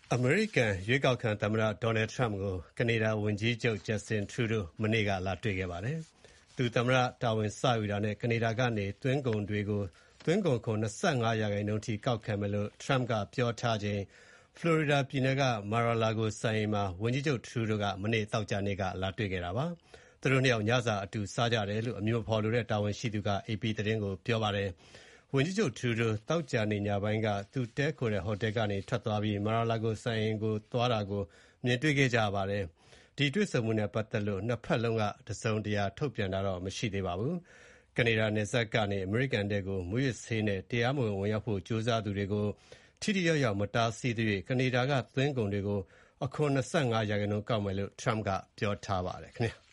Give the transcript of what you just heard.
အမေရိကန်ရွေးကောက်ခံသမ္မတ Donald Trump ကိုကနေဒါဝန်ကြီးချုပ် Justin Trudeau မနေ့ကလာတွေ့ခဲ့ပါတယ်။ သူသမ္မတတာဝန်စယူတာနဲ့ကနေဒါကနေသွင်းကုန်ခွန် 25% ထိကောက်ခံမယ်လို့ Trump ကပြောထားချိန် ဖလော်ရီဒါပြည်နယ်က Mar-a-Lago စံအိမ်မှာ ဝန်ကြီးချုပ် Trudeau က မနေ့သောကြာနေ့က လာတွေ့ခဲ့တာပါ။ သူတို့ 2 ယောက် ညစာအတူစားကြတယ်လို့ အမည်မဖော်လိုတဲ့တာဝန်ရှိသူက AP သတင်းကိုပြောပါတယ်။ ဝန်ကြီးချုပ် Trudeau သောကြာနေ့ညပိုင်းက သူတည်းခိုတဲ့ဟိုတယ်ကနေထွက်သွားပြီး Mar-a-Lago စံအိမ်ကိုသွားတာကို မြင်တွေ့ခဲ့ကြရပါတယ်။ ဒီတွေ့ဆုံမှုနဲ့ပတ်သက်လို့ နှစ်ဘက်လုံးက တစုံတရာထုတ်ပြန်တာမရှိသေးပါဘူး။ ကနေဒါနယ်စပ်ကနေ အမေရိကန်ထဲကို မူးယစ်ဆေးနဲ့ တရားမဝင် ဝင်ရောက်ဖို့ကြိုးစားသူတွေကို ထိထိရောက်ရောက်မတားဆီးသရွေ့ ကနေဒါကသွင်းကုန်တွေကို အခွန် 25% ကောက်မယ်လို့ Trump ကပြောထားပါတယ်။